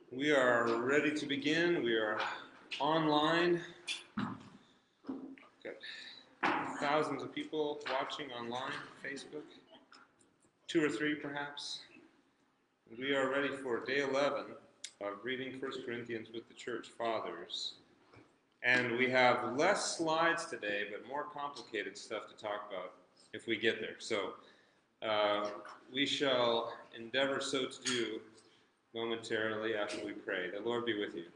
We are ready to begin. We are online. Got thousands of people watching online, Facebook, 2 or 3 perhaps. We are ready for day 11 of reading 1 Corinthians with the church fathers. And we have less slides today, but more complicated stuff to talk about if we get there. So we shall endeavor so to do momentarily after we pray. The Lord be with you.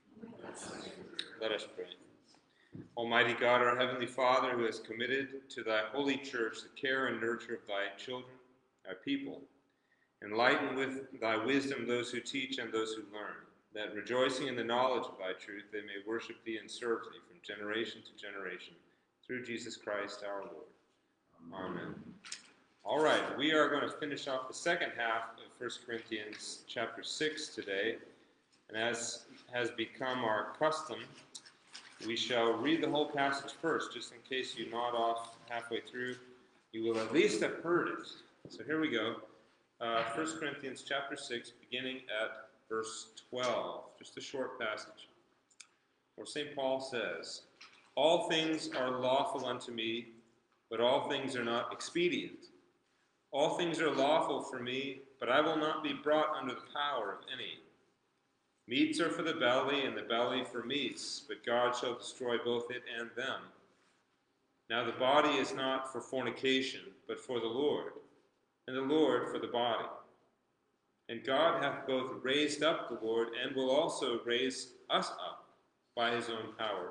Let us pray. Almighty God, our Heavenly Father, who has committed to thy holy church the care and nurture of thy children, thy people, enlighten with thy wisdom those who teach and those who learn, that rejoicing in the knowledge of thy truth, they may worship thee and serve thee from generation to generation, through Jesus Christ our Lord. Amen. All right, we are going to finish off the second half of 1 Corinthians chapter 6 today. And as has become our custom, we shall read the whole passage first, just in case you nod off halfway through. You will at least have heard it. So here we go. 1 Corinthians chapter 6, beginning at verse 12. Just a short passage, where St. Paul says, "All things are lawful unto me, but all things are not expedient. All things are lawful for me, but I will not be brought under the power of any. Meats are for the belly, and the belly for meats, but God shall destroy both it and them. Now the body is not for fornication, but for the Lord, and the Lord for the body. And God hath both raised up the Lord, and will also raise us up by his own power.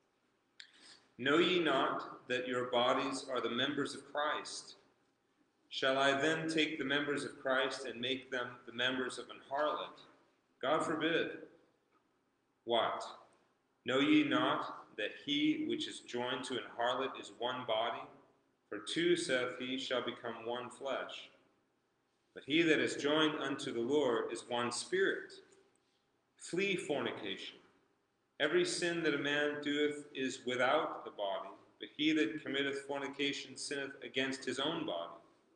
Know ye not that your bodies are the members of Christ? Shall I then take the members of Christ and make them the members of an harlot? God forbid. What? Know ye not that he which is joined to an harlot is one body? For two, saith he, shall become one flesh. But he that is joined unto the Lord is one spirit. Flee fornication. Every sin that a man doeth is without the body, but he that committeth fornication sinneth against his own body.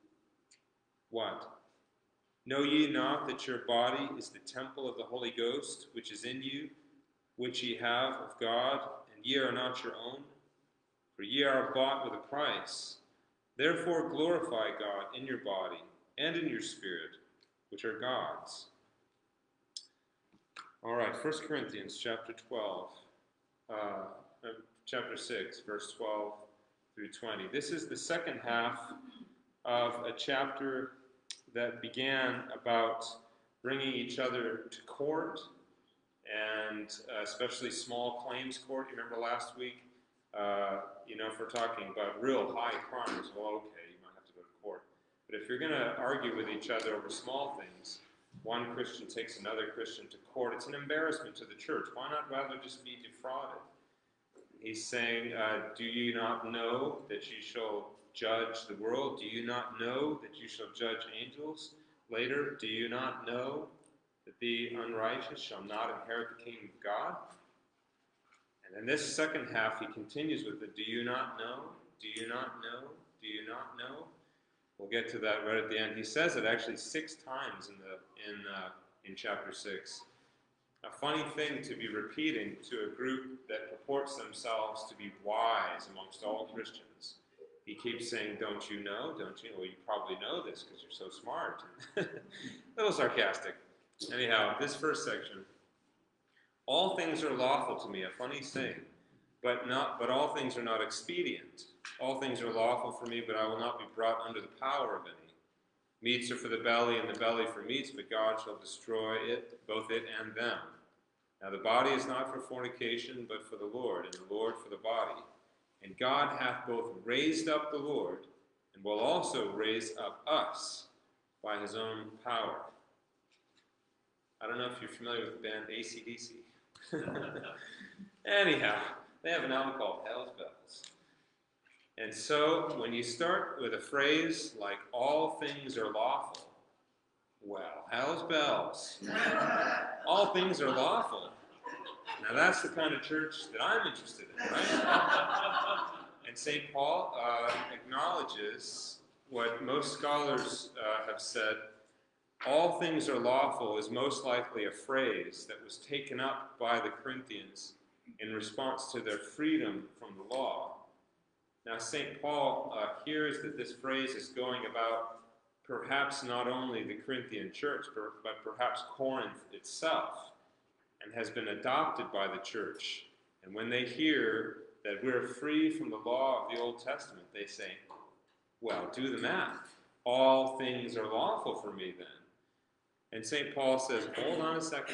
What? Know ye not that your body is the temple of the Holy Ghost, which is in you, which ye have of God, and ye are not your own? For ye are bought with a price. Therefore glorify God in your body and in your spirit, which are God's." All right, 1 Corinthians chapter 6, verse 12 through 20. This is the second half of a chapter that began about bringing each other to court, and especially small claims court. You remember last week, if we're talking about real high crimes, well, okay, you might have to go to court. But if you're going to argue with each other over small things, one Christian takes another Christian to court, it's an embarrassment to the church. Why not rather just be defrauded? He's saying, do you not know that you shall judge the world? Do you not know that you shall judge angels later? Do you not know that the unrighteous shall not inherit the kingdom of God? And in this second half, he continues with the do you not know? Do you not know? Do you not know? We'll get to that right at the end. He says it actually 6 times in chapter 6. A funny thing to be repeating to a group that purports themselves to be wise amongst all Christians. He keeps saying, don't you know? Don't you know? Well, you probably know this because you're so smart. A little sarcastic. Anyhow, this first section. All things are lawful to me, a funny saying, but all things are not expedient. All things are lawful for me, but I will not be brought under the power of any. Meats are for the belly, and the belly for meats, but God shall destroy it, both it and them. Now the body is not for fornication, but for the Lord, and the Lord for the body. And God hath both raised up the Lord, and will also raise up us by his own power. I don't know if you're familiar with the band AC/DC. Anyhow, they have an album called Hell's Bells. And so, when you start with a phrase like, all things are lawful, well, hell's bells. All things are lawful. Now that's the kind of church that I'm interested in, right? And St. Paul acknowledges what most scholars have said, all things are lawful is most likely a phrase that was taken up by the Corinthians in response to their freedom from the law. Now, St. Paul hears that this phrase is going about perhaps not only the Corinthian church, but perhaps Corinth itself, and has been adopted by the church. And when they hear that we're free from the law of the Old Testament, they say, well, do the math. All things are lawful for me then. And St. Paul says, hold on a second.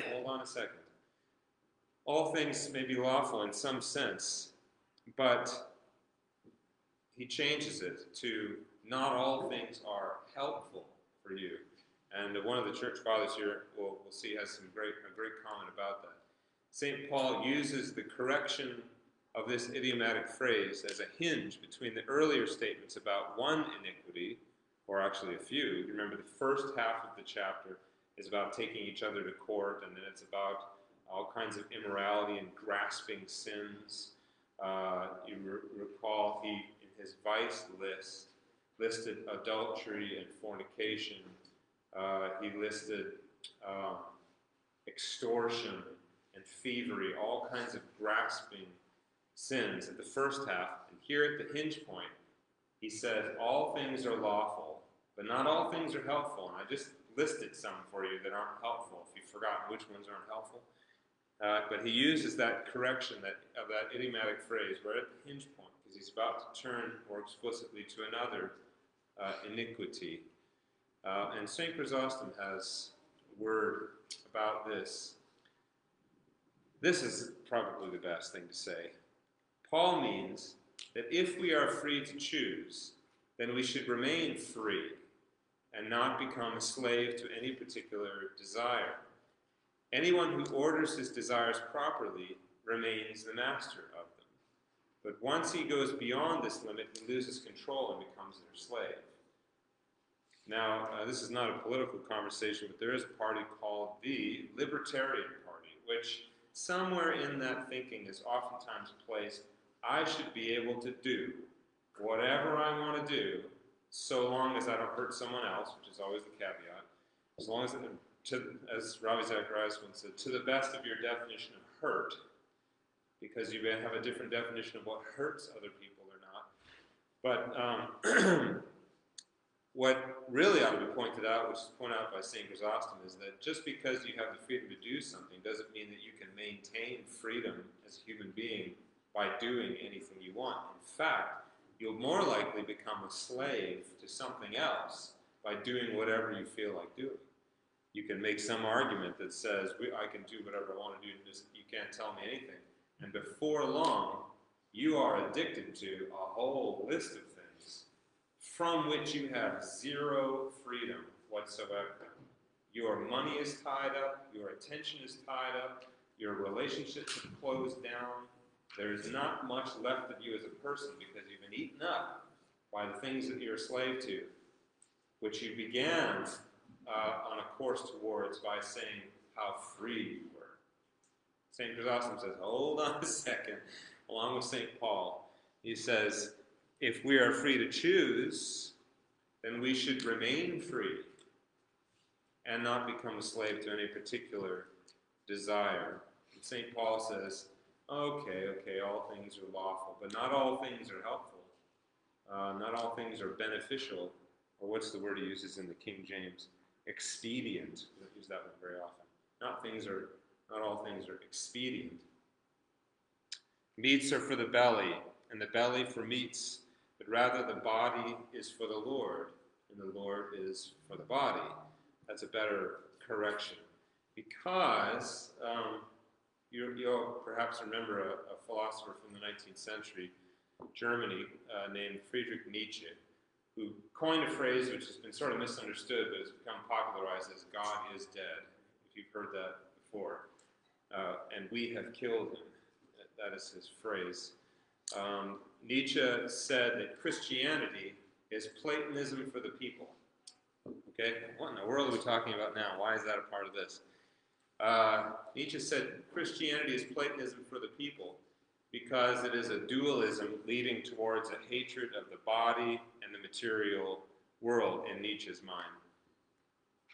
All things may be lawful in some sense, but he changes it to not all things are helpful for you. And one of the church fathers here, we'll see, has a great comment about that. St. Paul uses the correction of this idiomatic phrase as a hinge between the earlier statements about one iniquity, or actually a few. You remember the first half of the chapter is about taking each other to court, and then it's about all kinds of immorality and grasping sins. You recall he, in his vice list, listed adultery and fornication. He listed extortion and thievery, all kinds of grasping sins at the first half. And here at the hinge point, he says, all things are lawful, but not all things are helpful. And I just listed some for you that aren't helpful, if you've forgotten which ones aren't helpful. But he uses that correction of that idiomatic phrase right at the hinge point, because he's about to turn more explicitly to another iniquity. And St. Chrysostom has a word about this. This is probably the best thing to say. Paul means that if we are free to choose, then we should remain free and not become a slave to any particular desire. Anyone who orders his desires properly remains the master of them. But once he goes beyond this limit, he loses control and becomes their slave. Now, this is not a political conversation, but there is a party called the Libertarian Party, which somewhere in that thinking is oftentimes placed, I should be able to do whatever I want to do, so long as I don't hurt someone else, which is always the caveat, as long as, as Ravi Zacharias once said, to the best of your definition of hurt, because you may have a different definition of what hurts other people or not. But what really ought to be pointed out, which is pointed out by St. Chrysostom, is that just because you have the freedom to do something doesn't mean that you can maintain freedom as a human being by doing anything you want. In fact, you'll more likely become a slave to something else by doing whatever you feel like doing. You can make some argument that says, I can do whatever I want to do, just, you can't tell me anything. And before long, you are addicted to a whole list of things from which you have zero freedom whatsoever. Your money is tied up, your attention is tied up, your relationships have closed down. There's not much left of you as a person because you've been eaten up by the things that you're a slave to, which you began on a course towards by saying how free you were. St. Chrysostom says, hold on a second, along with St. Paul. He says, if we are free to choose, then we should remain free and not become a slave to any particular desire. And St. Paul says, okay, all things are lawful, but not all things are helpful. Not all things are beneficial, or what's the word he uses in the King James? Expedient. We don't use that one very often. Not all things are expedient. Meats are for the belly, and the belly for meats, but rather the body is for the Lord, and the Lord is for the body. That's a better correction. Because you'll perhaps remember a philosopher from the 19th century, Germany, named Friedrich Nietzsche, who coined a phrase which has been sort of misunderstood, but has become popularized as God is dead, if you've heard that before. And we have killed him. That is his phrase. Nietzsche said that Christianity is Platonism for the people. Okay? What in the world are we talking about now? Why is that a part of this? Nietzsche said Christianity is Platonism for the people because it is a dualism leading towards a hatred of the body and the material world in Nietzsche's mind.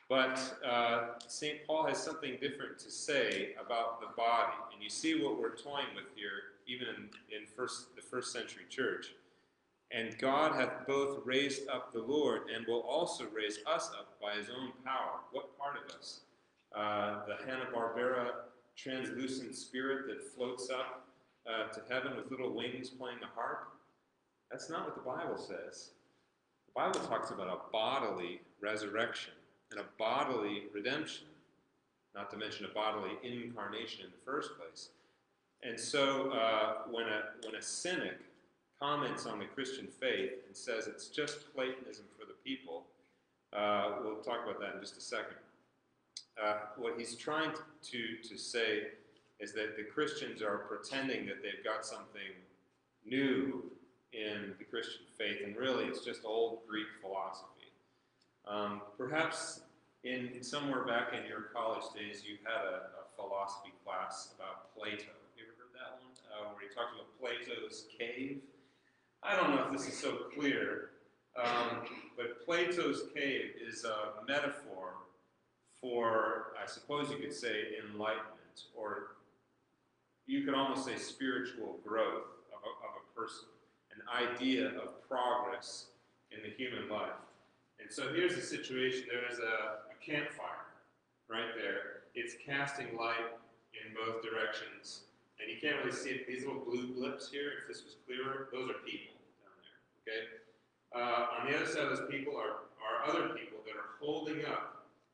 But St. Paul has something different to say about the body. And you see what we're toying with here, even in the first century church. And God hath both raised up the Lord and will also raise us up by his own power. What part of us? The Hanna-Barbera translucent spirit that floats up to heaven with little wings playing the harp? That's not what the Bible says. The Bible talks about a bodily resurrection and a bodily redemption, not to mention a bodily incarnation in the first place. And so when a cynic comments on the Christian faith and says it's just Platonism for the people, we'll talk about that in just a second. What he's trying to say is that the Christians are pretending that they've got something new in the Christian faith, and really it's just old Greek philosophy. Perhaps in somewhere back in your college days you had a philosophy class about Plato. Have you ever heard that one? Where he talked about Plato's cave. I don't know if this is so clear, but Plato's cave is a metaphor for, I suppose you could say, enlightenment, or you could almost say spiritual growth of a person, an idea of progress in the human life. And so here's the situation. There's a campfire right there. It's casting light in both directions. And you can't really see it. These little blue blips here, if this was clearer, those are people down there, okay? On the other side of those people are other people that are holding up,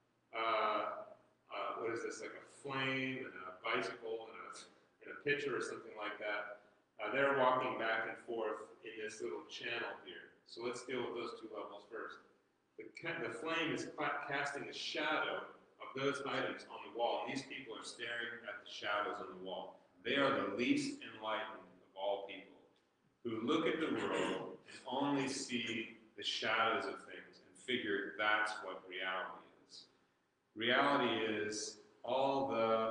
what is this, like a flame and a bicycle and a pitcher or something like that. They're walking back and forth in this little channel here. So let's deal with those two levels first. The flame is casting a shadow of those items on the wall, and these people are staring at the shadows on the wall. They are the least enlightened of all people, who look at the world and only see the shadows of things and figure that's what reality is. Reality is all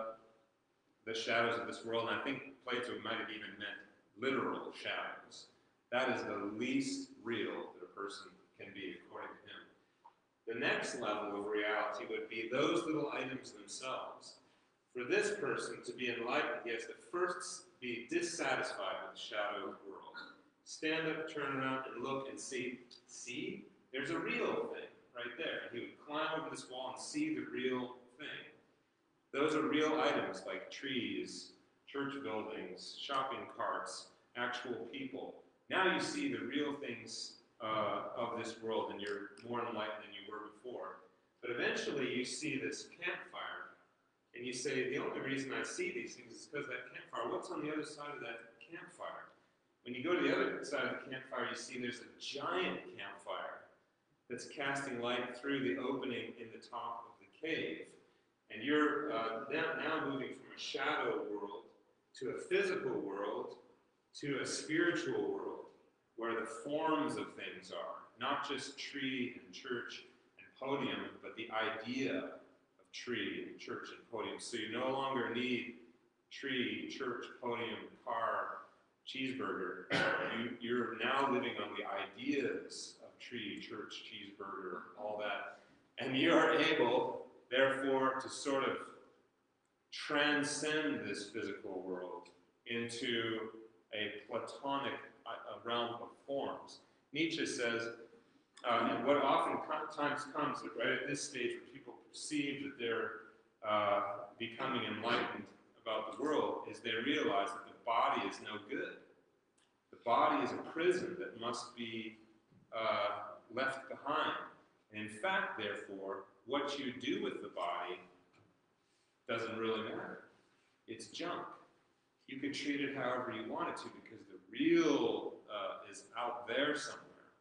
the shadows of this world, and I think Plato might have even meant literal shadows. That is the least real that a person can be, according to him. The next level of reality would be those little items themselves. For this person to be enlightened, he has to first be dissatisfied with the shadow world. Stand up, turn around, and look and see, there's a real thing right there. And he would climb over this wall and see the real thing. Those are real items like trees, church buildings, shopping carts, actual people. Now you see the real things of this world, and you're more enlightened than you were before. But eventually you see this campfire, and you say, the only reason I see these things is because of that campfire. What's on the other side of that campfire? When you go to the other side of the campfire, you see there's a giant campfire that's casting light through the opening in the top of the cave. And you're now moving from a shadow world to a physical world to a spiritual world, where the forms of things are, not just tree and church and podium, but the idea of tree and church and podium. So you no longer need tree, church, podium, car, cheeseburger. You're now living on the ideas of tree, church, cheeseburger, all that. And you are able, therefore, to sort of transcend this physical world into a Platonic realm of forms. Nietzsche says, and what oftentimes comes right at this stage where people perceive that they're becoming enlightened about the world, is they realize that the body is no good. The body is a prison that must be left behind. And in fact, therefore, what you do with the body doesn't really matter. It's junk. You can treat it however you want it to, because the real is out there somewhere.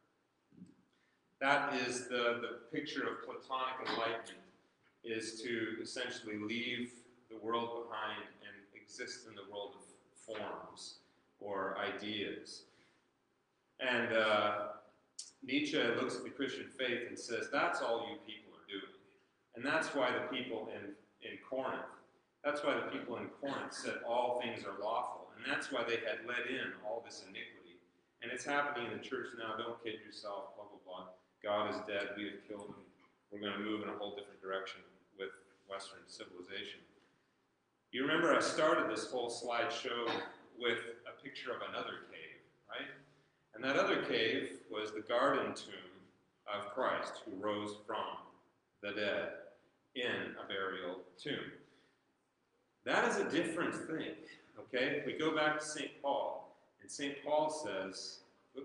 That is the picture of Platonic enlightenment, is to essentially leave the world behind and exist in the world of forms or ideas. And Nietzsche looks at the Christian faith and says, that's all you people are doing. And that's why the people in Corinth, that's why the people in Corinth said all things are lawful. And that's why they had let in all this iniquity. And it's happening in the church now. Don't kid yourself, blah, blah, blah. God is dead. We have killed him. we're going to move in a whole different direction with Western civilization. You remember I started this whole slideshow with a picture of another cave, right? And that other cave was the garden tomb of Christ, who rose from the dead in a burial tomb. That is a different thing, okay? We go back to St. Paul, and St. Paul says,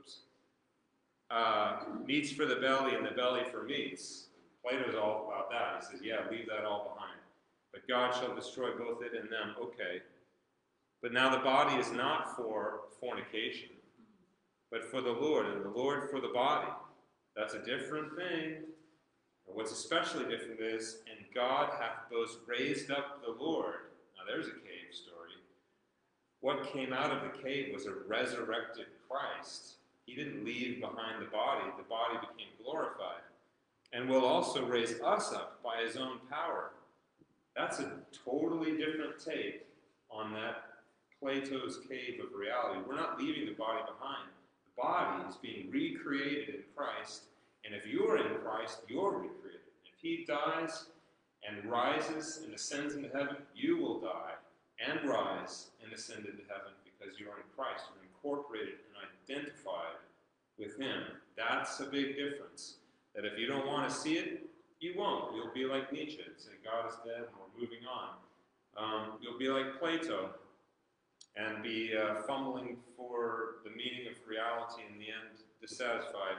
meats for the belly and the belly for meats. Plato's all about that. He says, yeah, leave that all behind. But God shall destroy both it and them. Okay. But now the body is not for fornication, but for the Lord, and the Lord for the body. That's a different thing. And what's especially different is, and God hath both raised up the Lord. Now there's a cave story. What came out of the cave was a resurrected Christ. He didn't leave behind the body. The body became glorified. And will also raise us up by his own power. That's a totally different take on that Plato's cave of reality. We're not leaving the body behind. The body is being recreated in Christ, and if you're in Christ, you're recreated. If he dies and rises and ascends into heaven, you will die and rise and ascend into heaven because you're in Christ. You're incorporated and identified with him. That's a big difference. That if you don't want to see it, you won't. You'll be like Nietzsche and say, God is dead and we're moving on. You'll be like Plato and be fumbling for the meaning of reality, in the end, dissatisfied.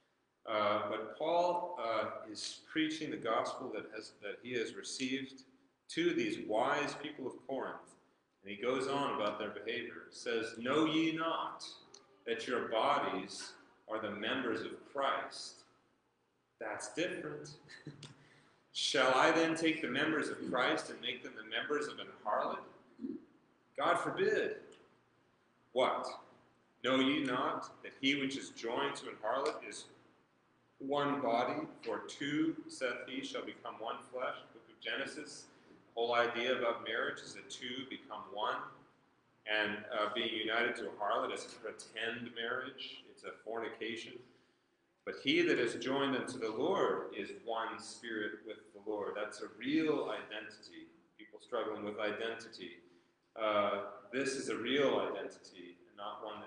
But Paul is preaching the gospel that he has received to these wise people of Corinth. And he goes on about their behavior. He says, know ye not that your bodies are the members of Christ? That's different. Shall I then take the members of Christ and make them the members of an harlot? God forbid. What? Know ye not that he which is joined to an harlot is one body? For two, saith he, shall become one flesh. Book of Genesis. The whole idea about marriage is that two become one. And being united to a harlot is a pretend marriage. It's a fornication. But he that is joined unto the Lord is one spirit with the Lord. That's a real identity. People struggling with identity. This is a real identity, and not one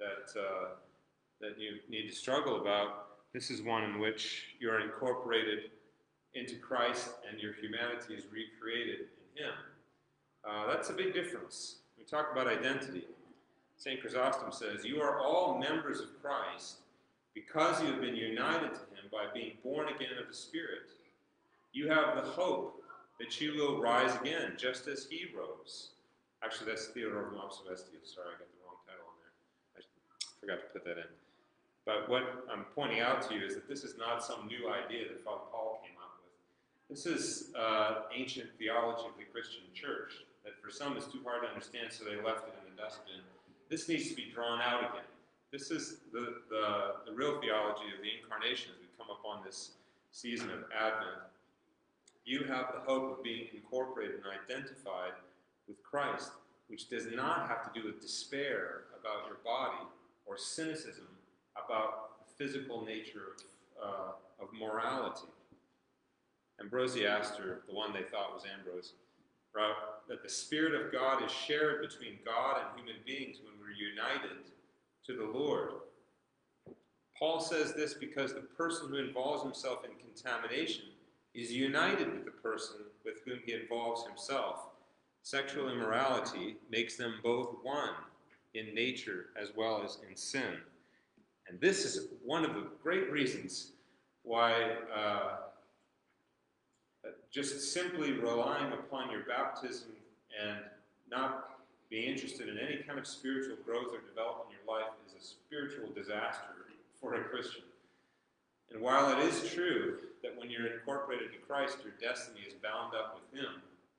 that you need to struggle about. This is one in which you're incorporated into Christ, and your humanity is recreated in him. That's a big difference. We talk about identity. St. Chrysostom says, you are all members of Christ, because you have been united to him by being born again of the Spirit. You have the hope that you will rise again, just as he rose. Actually, that's Theodore of Mopsuestia. Sorry, I got the wrong title on there. I forgot to put that in. But what I'm pointing out to you is that this is not some new idea that Father Paul came up with. This is ancient theology of the Christian church that for some is too hard to understand, so they left it in the dustbin. This needs to be drawn out again. This is the real theology of the Incarnation as we come up on this season of Advent. You have the hope of being incorporated and identified with Christ, which does not have to do with despair about your body or cynicism about the physical nature of morality. Ambrosiaster, the one they thought was Ambrose, wrote that the Spirit of God is shared between God and human beings when we're united to the Lord. Paul says this because the person who involves himself in contamination is united with the person with whom he involves himself. Sexual immorality makes them both one in nature as well as in sin. And this is one of the great reasons why just simply relying upon your baptism and not being interested in any kind of spiritual growth or development in your life is a spiritual disaster for a Christian. And while it is true that when you're incorporated to Christ, your destiny is bound up with him,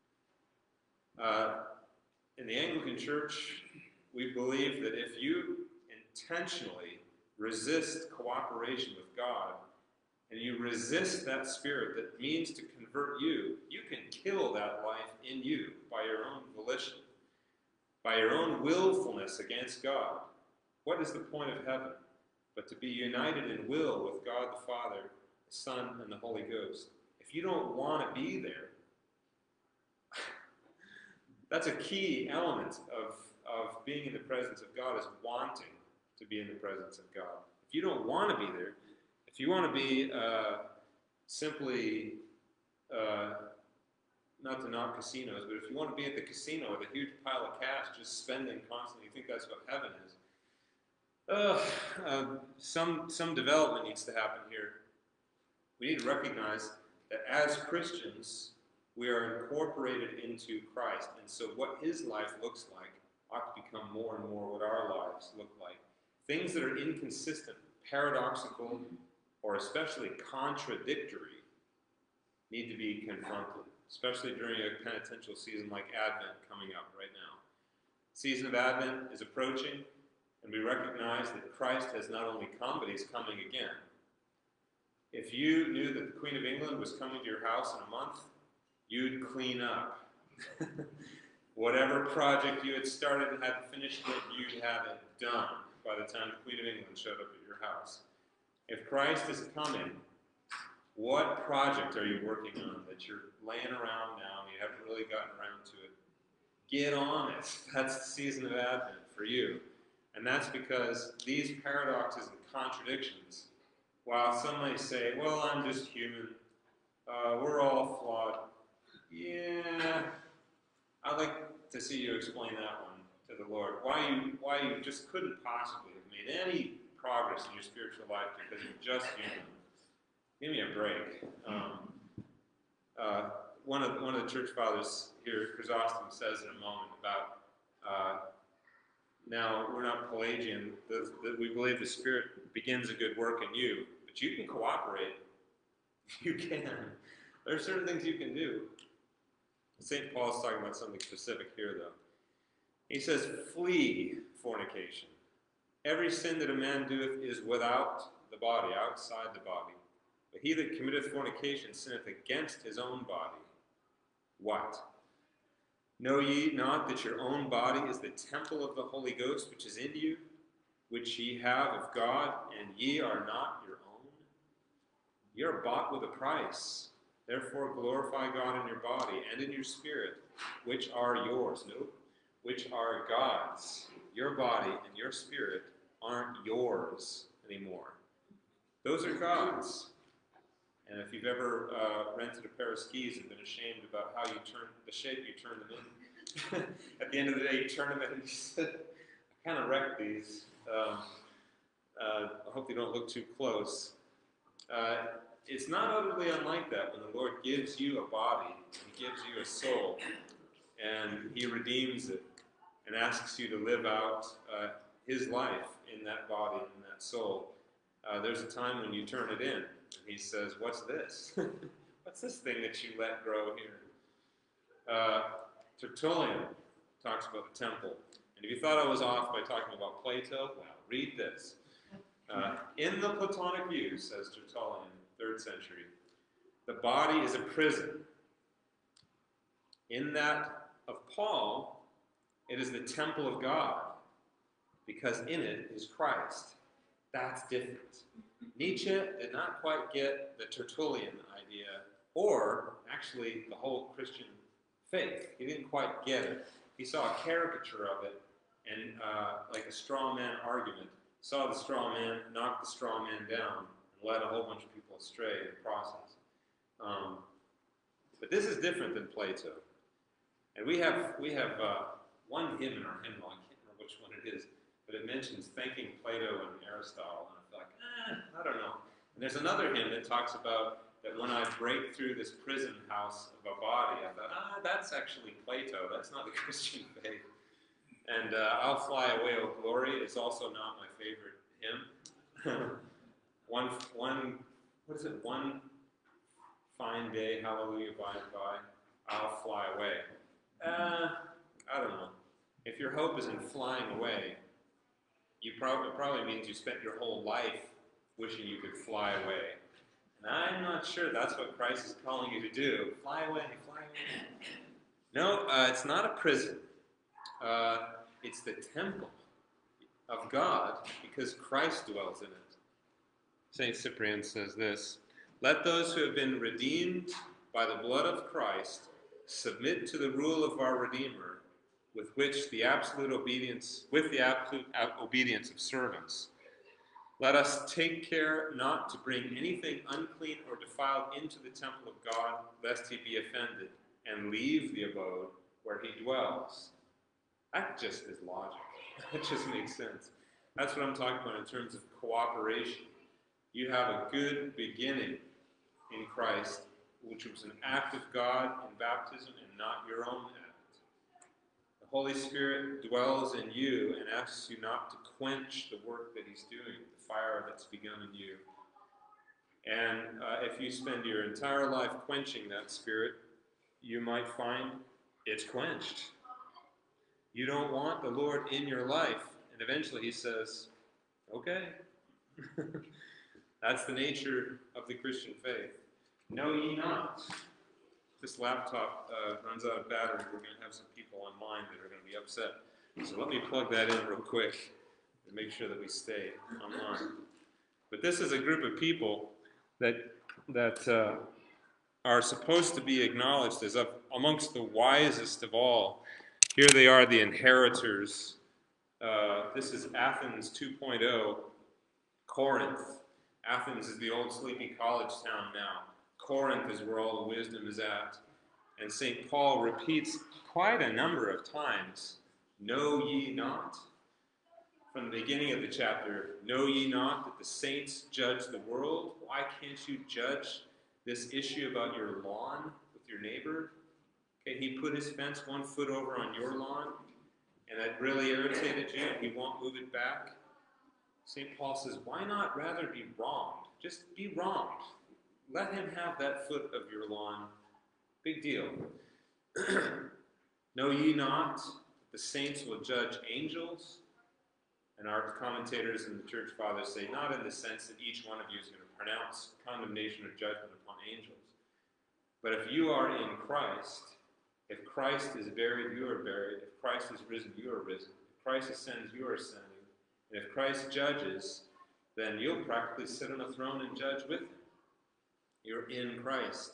in the Anglican Church, we believe that if you intentionally resist cooperation with God, and you resist that spirit that means to convert you, you can kill that life in you by your own volition, by your own willfulness against God. What is the point of heaven but to be united in will with God the Father, the Son, and the Holy Ghost? if you don't want to be there, that's a key element of being in the presence of God, is wanting to be in the presence of God. If you don't want to be there, if you want to be simply, not to knock casinos, but if you want to be at the casino with a huge pile of cash just spending constantly, you think that's what heaven is, some development needs to happen here. We need to recognize that as Christians, we are incorporated into Christ, and so what his life looks like ought to become more and more what our lives look like. Things that are inconsistent, paradoxical, or especially contradictory need to be confronted, especially during a penitential season like Advent coming up right now. The season of Advent is approaching, and we recognize that Christ has not only come, but he's coming again. If you knew that the Queen of England was coming to your house in a month, you'd clean up. Whatever project you had started and hadn't finished yet, you'd have it done by the time the Queen of England showed up at your house. If Christ is coming, what project are you working on that you're laying around now and you haven't really gotten around to it? Get on it. That's the season of Advent for you. And that's because these paradoxes and contradictions, while some may say, well, I'm just human, we're all flawed. Yeah, I'd like to see you explain that one to the Lord. Why you just couldn't possibly have made any progress in your spiritual life because you're just human. Give me a break. One of the church fathers here, Chrysostom, says in a moment about now we're not Pelagian, that we believe the Spirit begins a good work in you, but you can cooperate. You can. There are certain things you can do. St. Paul's talking about something specific here, though. He says, flee fornication. Every sin that a man doeth is without the body, outside the body. But he that committeth fornication sinneth against his own body. What? Know ye not that your own body is the temple of the Holy Ghost, which is in you, which ye have of God, and ye are not your own? Ye are bought with a price. Therefore glorify God in your body and in your spirit, which are yours. Note, which are God's. Your body and your spirit aren't yours anymore. Those are God's. And if you've ever rented a pair of skis and been ashamed about how you turn the shape you turn them in, at the end of the day you turn them in and you said, I kind of wrecked these. I hope they don't look too close. It's not utterly unlike that when the Lord gives you a body, he gives you a soul, and he redeems it and asks you to live out his life in that body and in that soul. There's a time when you turn it in, and he says, what's this? What's this thing that you let grow here? Tertullian talks about the temple. And if you thought I was off by talking about Plato, well, read this. In the Platonic view, says Tertullian, 3rd century, the body is a prison. In that of Paul, it is the temple of God, because in it is Christ. That's different. Nietzsche did not quite get the Tertullian idea, or actually the whole Christian faith. He didn't quite get it. He saw a caricature of it, and like a straw man argument, saw the straw man, knocked the straw man down, and led a whole bunch of people astray in the process. But this is different than Plato. And we have one hymn in our hymnal, I can't remember which one it is, but it mentions thanking Plato and Aristotle, and I feel like, I don't know. And there's another hymn that talks about that when I break through this prison house of a body, I thought, that's actually Plato, that's not the Christian faith. And I'll Fly Away, O Glory is also not my favorite hymn. One fine day, hallelujah, by and by, I'll fly away. I don't know. If your hope is in flying away, it probably means you spent your whole life wishing you could fly away. And I'm not sure that's what Christ is calling you to do. Fly away, fly away. No, it's not a prison. It's the temple of God because Christ dwells in it. St. Cyprian says this, Let those who have been redeemed by the blood of Christ submit to the rule of our Redeemer, with the absolute obedience of servants. Let us take care not to bring anything unclean or defiled into the temple of God, lest he be offended, and leave the abode where he dwells. That just is logic. That just makes sense. That's what I'm talking about in terms of cooperation. You have a good beginning in Christ, which was an act of God in baptism and not your own act. The Holy Spirit dwells in you and asks you not to quench the work that he's doing, the fire that's begun in you. And if you spend your entire life quenching that Spirit, you might find it's quenched. You don't want the Lord in your life. And eventually he says, okay. That's the nature of the Christian faith. Know ye not. This laptop runs out of battery. We're going to have some people online that are going to be upset. So let me plug that in real quick and make sure that we stay online. But this is a group of people that are supposed to be acknowledged as amongst the wisest of all. Here they are, the inheritors. This is Athens 2.0, Corinth. Athens is the old sleepy college town now. Corinth is where all the wisdom is at. And St. Paul repeats quite a number of times, know ye not? From the beginning of the chapter, know ye not that the saints judge the world? Why can't you judge this issue about your lawn with your neighbor? Okay, he put his fence 1 foot over on your lawn, and that really irritated you, and he won't move it back. St. Paul says, why not rather be wronged? Just be wronged. Let him have that foot of your lawn. Big deal. Know ye not that the saints will judge angels? And our commentators and the church fathers say, not in the sense that each one of you is going to pronounce condemnation or judgment upon angels. But if you are in Christ, if Christ is buried, you are buried. If Christ is risen, you are risen. If Christ ascends, you are ascending. And if Christ judges, then you'll practically sit on a throne and judge with him. You're in Christ.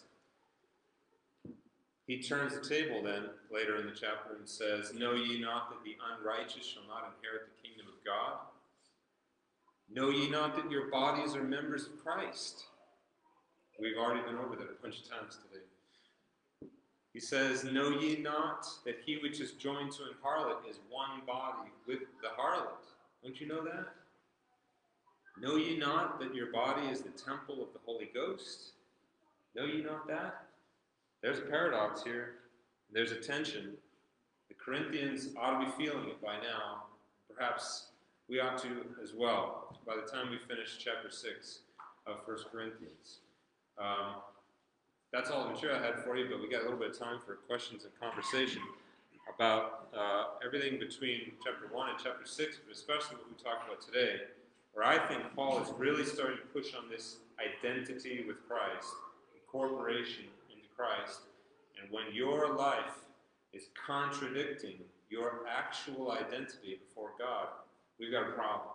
He turns the table then, later in the chapter, and says, know ye not that the unrighteous shall not inherit the kingdom of God? Know ye not that your bodies are members of Christ? We've already been over that a bunch of times today. He says, know ye not that he which is joined to an harlot is one body with the harlot? Don't you know that? Know ye not that your body is the temple of the Holy Ghost? Know ye not that? There's a paradox here. There's a tension. The Corinthians ought to be feeling it by now. Perhaps we ought to as well, by the time we finish chapter 6 of 1 Corinthians. That's all the material I had for you, but we got a little bit of time for questions and conversation about everything between chapter 1 and chapter 6, but especially what we talked about today, where I think Paul is really starting to push on this identity with Christ, incorporation into Christ. And when your life is contradicting your actual identity before God, we've got a problem.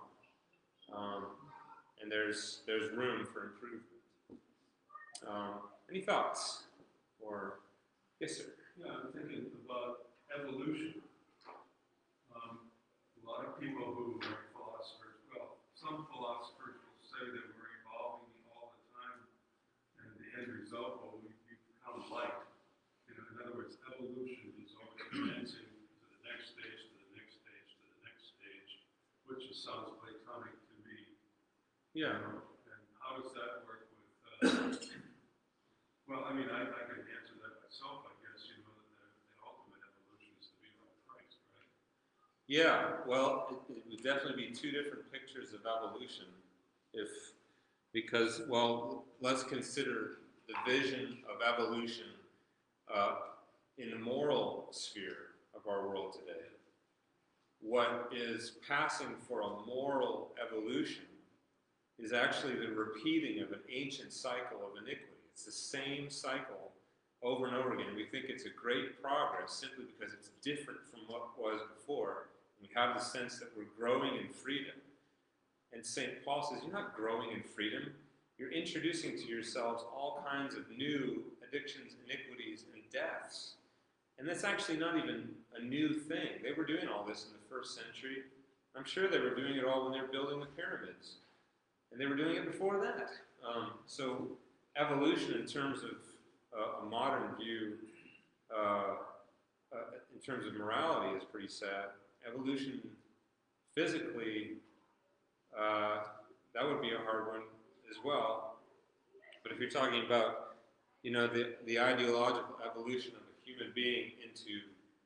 And there's room for improvement. Any thoughts? Or, yes, sir? Yeah, I'm thinking about evolution. A lot of people who are philosophers, well, some philosophers will say that we're evolving all the time, and the end result will we become light. You know, in other words, evolution is always advancing to the next stage, to the next stage, to the next stage, which sounds Platonic to me. Yeah. You know, and how does that work with? Well, I mean, I can answer that myself, I guess. You know, the ultimate evolution is to be like Christ, right? Yeah, well, it would definitely be two different pictures of evolution. Because let's consider the vision of evolution in the moral sphere of our world today. What is passing for a moral evolution is actually the repeating of an ancient cycle of iniquity. It's the same cycle over and over again. We think it's a great progress simply because it's different from what was before. We have the sense that we're growing in freedom. And St. Paul says, you're not growing in freedom. you're introducing to yourselves all kinds of new addictions, iniquities, and deaths. And that's actually not even a new thing. They were doing all this in the first century. I'm sure they were doing it all when they were building the pyramids. And they were doing it before that. So evolution in terms of a modern view, in terms of morality, is pretty sad. Evolution physically, that would be a hard one as well. But if you're talking about, the ideological evolution of a human being into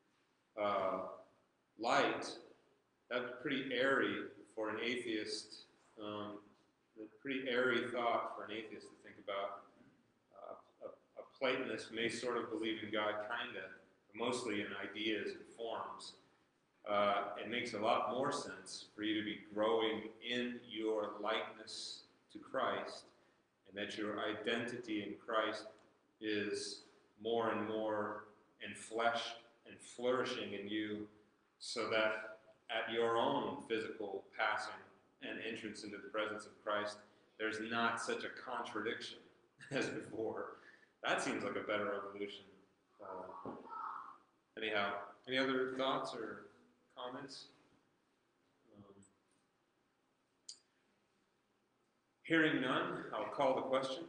light, that's pretty airy for an atheist. Pretty airy thought for an atheist to think about. A Platonist may sort of believe in God, kinda, but mostly in ideas and forms. It makes a lot more sense for you to be growing in your likeness to Christ, and that your identity in Christ is more and more enfleshed and flourishing in you, so that at your own physical passing and entrance into the presence of Christ, there's not such a contradiction as before. That seems like a better evolution. Anyhow, any other thoughts or comments? Hearing none, I'll call the question.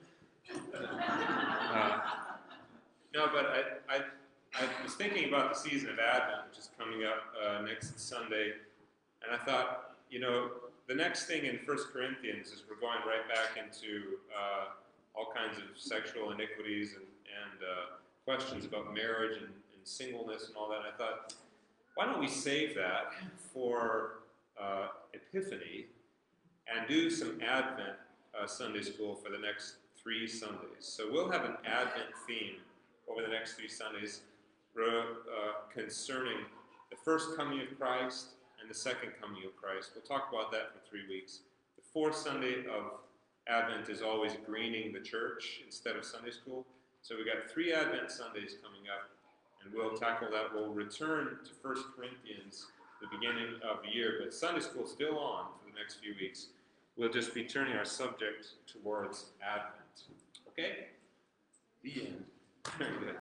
No, but I was thinking about the season of Advent, which is coming up next Sunday, and I thought, the next thing in 1 Corinthians is we're going right back into all kinds of sexual iniquities and questions about marriage and singleness and all that. And I thought, why don't we save that for Epiphany and do some Advent Sunday school for the next 3 Sundays. So we'll have an Advent theme over the next 3 Sundays concerning the first coming of Christ and the second coming of Christ. We'll talk about that for 3 weeks. The 4th Sunday of Advent is always greening the church instead of Sunday school. So we've got 3 Advent Sundays coming up, and we'll tackle that. We'll return to 1 Corinthians the beginning of the year, but Sunday school is still on for the next few weeks. We'll just be turning our subject towards Advent. Okay? The end. Very good.